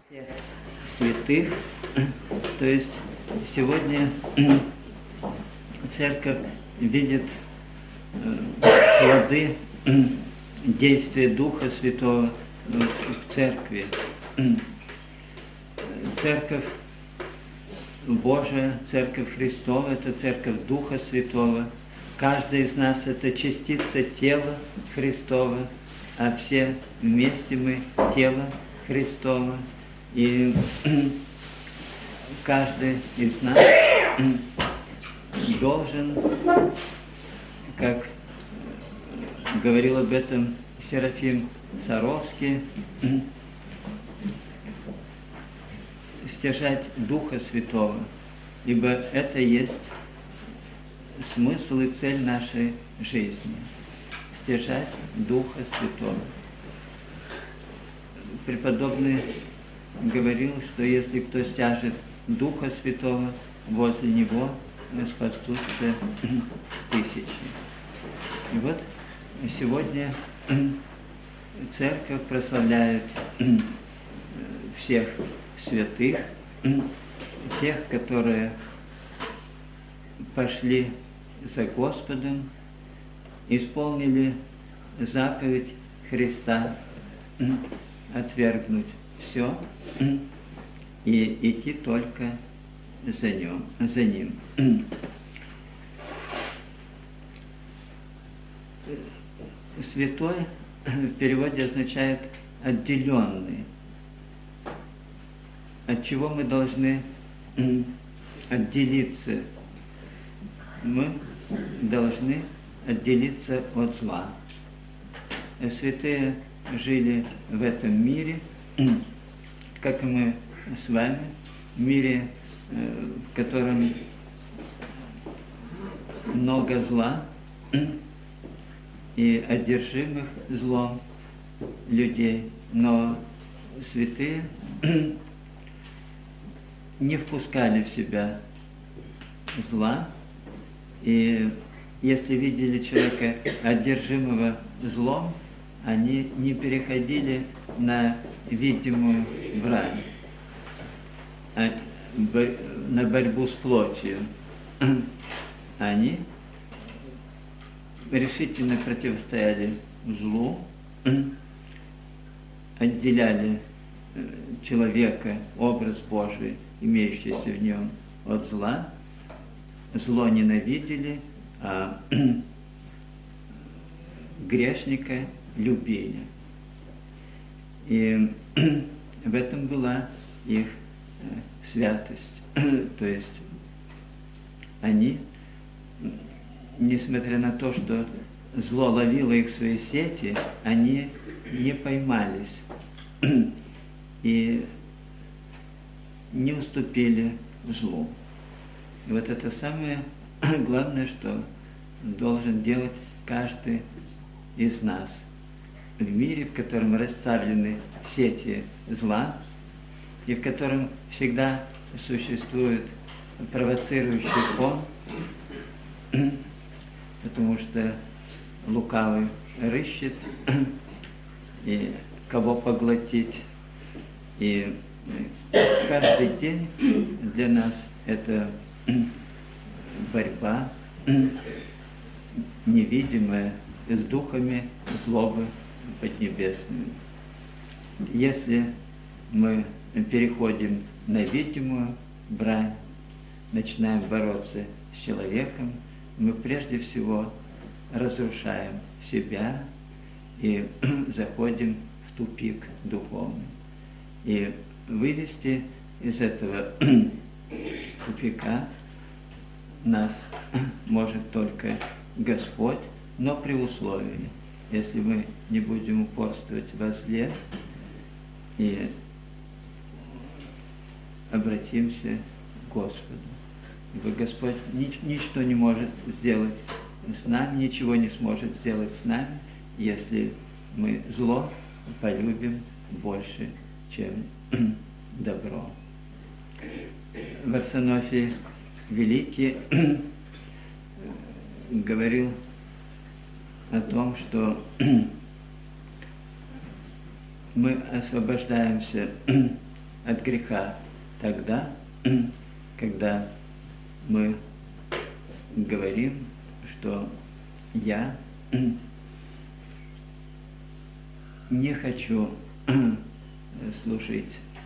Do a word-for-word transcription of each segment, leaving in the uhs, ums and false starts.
святых, то есть сегодня церковь видит плоды действия Духа Святого в церкви. Церковь Божия, Церковь Христова, это Церковь Духа Святого. Каждый из нас это частица тела Христова, а все вместе мы тело Христово. И каждый из нас должен, как говорил об этом Серафим Саровский, стяжать Духа Святого, ибо это есть смысл и цель нашей жизни. Стяжать Духа Святого. Преподобный говорил, что если кто стяжет Духа Святого, возле него спасутся тысячи. И вот сегодня Церковь прославляет всех святых, тех, которые пошли за Господом, исполнили заповедь Христа, отвергнуть все и идти только за ним. За ним. Святой в переводе означает отделенный. От чего мы должны отделиться? Мы должны отделиться от зла. Святые жили в этом мире, как и мы с вами, в мире, в котором много зла и одержимых злом людей, но святые не впускали в себя зла, и если видели человека одержимого злом, они не переходили на видимую брань, а на борьбу с плотью. Они решительно противостояли злу, отделяли человека, образ Божий, имеющийся в нем, от зла, зло ненавидели, а грешника любили. И в этом была их святость. То есть они, несмотря на то, что зло ловило их в свои сети, они не поймались и не уступили злу. И вот это самое главное, что должен делать каждый из нас. В мире, в котором расставлены сети зла, и в котором всегда существует провоцирующий фон, потому что лукавый рыщет, и кого поглотить. И каждый день для нас это борьба невидимая с духами злобы поднебесными. Если мы переходим на видимую брань, начинаем бороться с человеком, мы прежде всего разрушаем себя и заходим в тупик духовный. И вывести из этого тупика нас может только Господь, но при условии, если мы не будем упорствовать во зле и обратимся к Господу. Ибо Господь нич- ничто не может сделать с нами, ничего не сможет сделать с нами, если мы зло полюбим больше, чем добро. Варсонофий Великий говорил о том, что мы освобождаемся от греха тогда, когда мы говорим, что я не хочу служить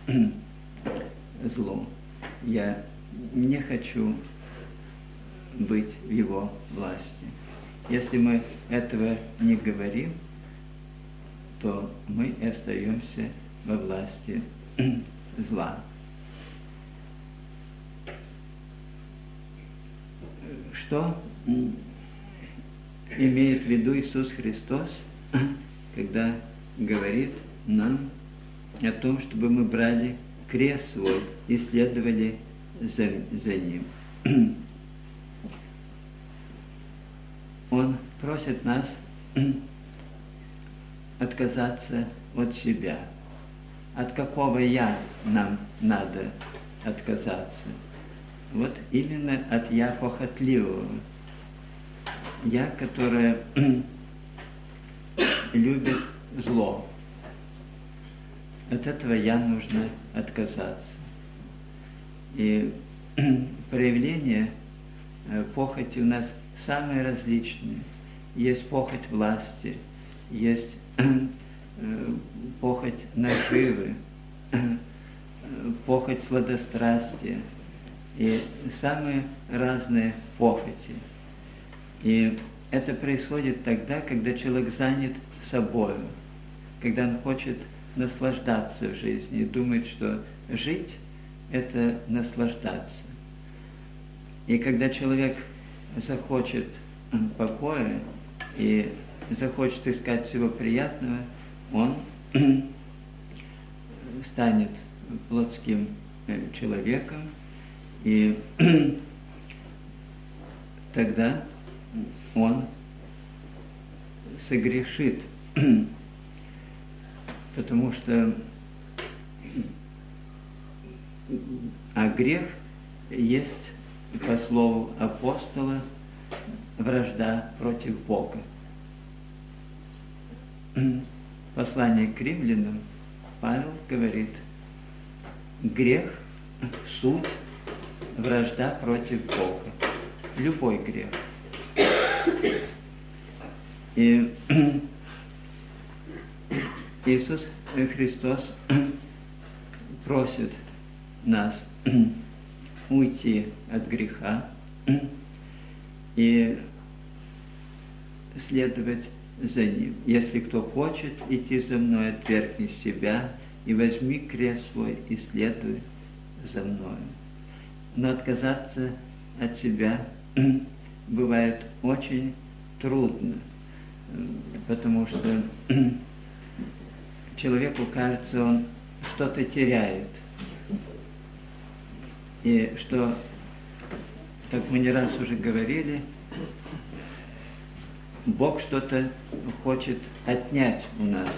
злу, я не хочу быть в его власти. Если мы этого не говорим, то мы остаемся во власти зла. Что имеет в виду Иисус Христос, когда говорит нам о том, чтобы мы брали крест свой и следовали за, за ним? Он просит нас отказаться от себя. От какого «я» нам надо отказаться? Вот именно от «я» похотливого. «Я», которое любит зло. От этого «я» нужно отказаться. И проявления похоти у нас самые различные. Есть похоть власти, есть похоть наживы, похоть сладострастия и самые разные похоти. И это происходит тогда, когда человек занят собой, когда он хочет наслаждаться в жизни и думает, что жить – это наслаждаться. И когда человек захочет покоя и захочет искать всего приятного, он станет плотским человеком, и тогда он согрешит, потому что а грех есть, по слову апостола, вражда против Бога. Послание к римлянам Павел говорит: грех, суть, вражда против Бога. Любой грех. И Иисус Христос просит нас уйти от греха и следовать за ним. Если кто хочет идти за мной, отвергни себя и возьми крест свой и следуй за мною. Но отказаться от себя бывает очень трудно, потому что человеку кажется, он что-то теряет. И что, как мы не раз уже говорили, Бог что-то хочет отнять у нас.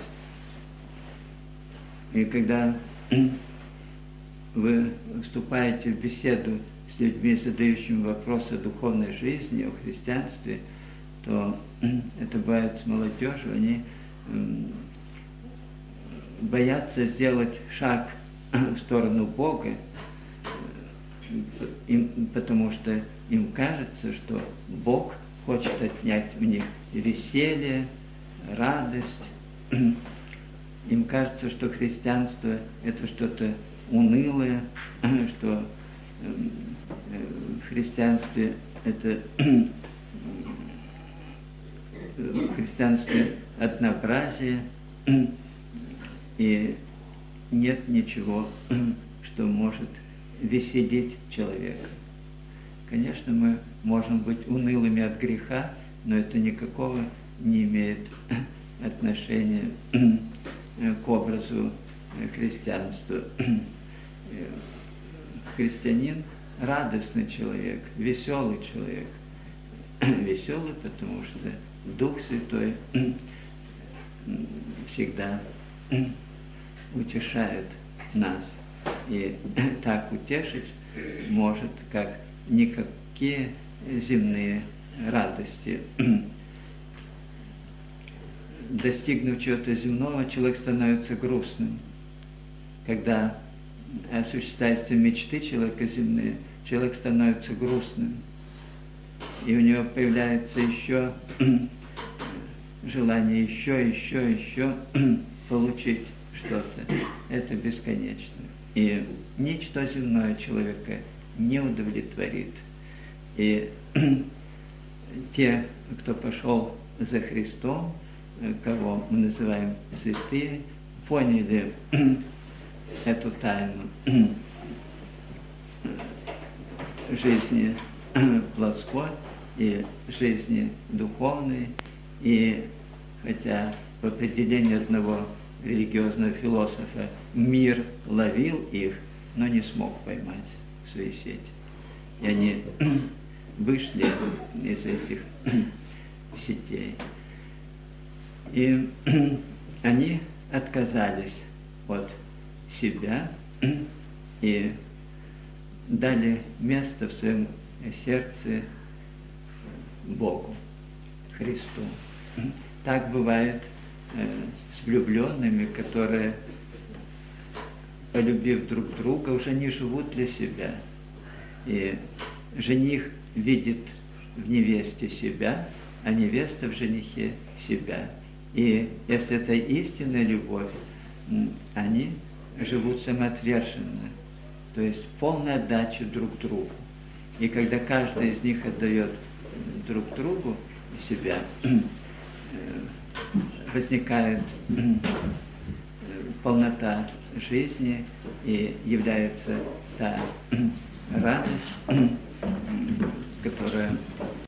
И когда вы вступаете в беседу с людьми, задающими вопросы о духовной жизни, о христианстве, то это бывает с молодежью, они боятся сделать шаг в сторону Бога, им, потому что им кажется, что Бог хочет отнять у них веселье, радость. Им кажется, что христианство – это что-то унылое, что в христианстве это в христианстве однообразие, и нет ничего, что может веселить человека. Конечно, мы можем быть унылыми от греха, но это никакого не имеет отношения к образу христианства. Христианин – радостный человек, веселый человек. Веселый, потому что Дух Святой всегда утешает нас. И так утешить может, как никакие земные радости. Достигнув чего-то земного, человек становится грустным. Когда осуществляются мечты человека земные, человек становится грустным. И у него появляется еще желание еще, еще, еще получить что-то. Это бесконечно. И ничто земное человека не удовлетворит. И те, кто пошел за Христом, кого мы называем святые, поняли эту тайну жизни плотской и жизни духовной. И хотя в определении одного религиозного философа мир ловил их, но не смог поймать в свои сети. И они вышли из этих сетей. И они отказались от себя и дали место в своем сердце Богу, Христу. Так бывает э, с влюбленными, которые, полюбив друг друга, уже не живут для себя. И жених видит в невесте себя, а невеста в женихе себя. И если это истинная любовь, они живут самоотверженно, то есть полная отдача друг другу. И когда каждый из них отдает друг другу себя, возникает полнота жизни и является та радость, которая